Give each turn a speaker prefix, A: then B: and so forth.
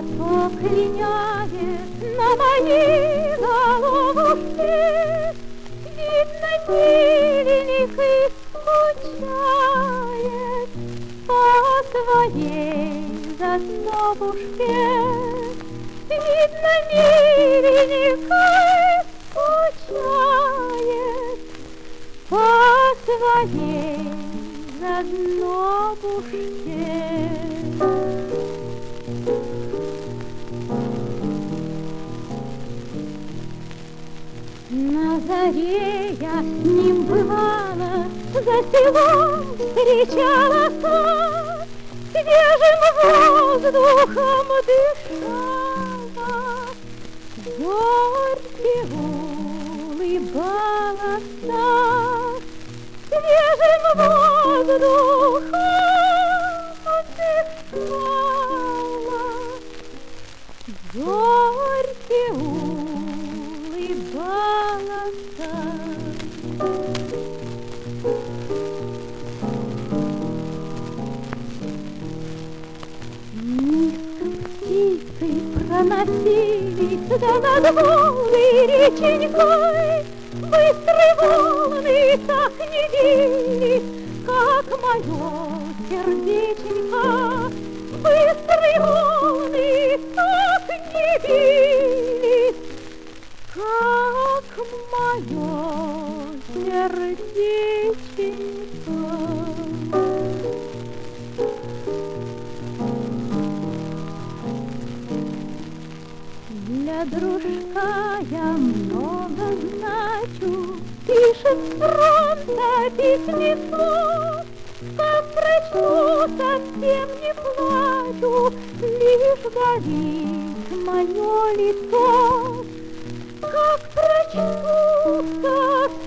A: Цветок линяет на моей головушке, видно, миленько и скучает по своей зазнобушке. Видно, миленько и скучает по своей зазнобушке. На заре я с ним бывала, за селом встречалась, свежим воздухом дышала, зорьки улыбалась, свежим воздухом дышала, зорьки улыбалась. Низко птицы проносились, да над голой реченькой быстрые волны так не бились, как мое сердеченько. Быстрые волны так не бились, как мое сердеченько. Для дружка я много значу, пишет с фронта письмецо. Как прочту, совсем не плачу, лишь горит мое лицо. Как прочту, совсем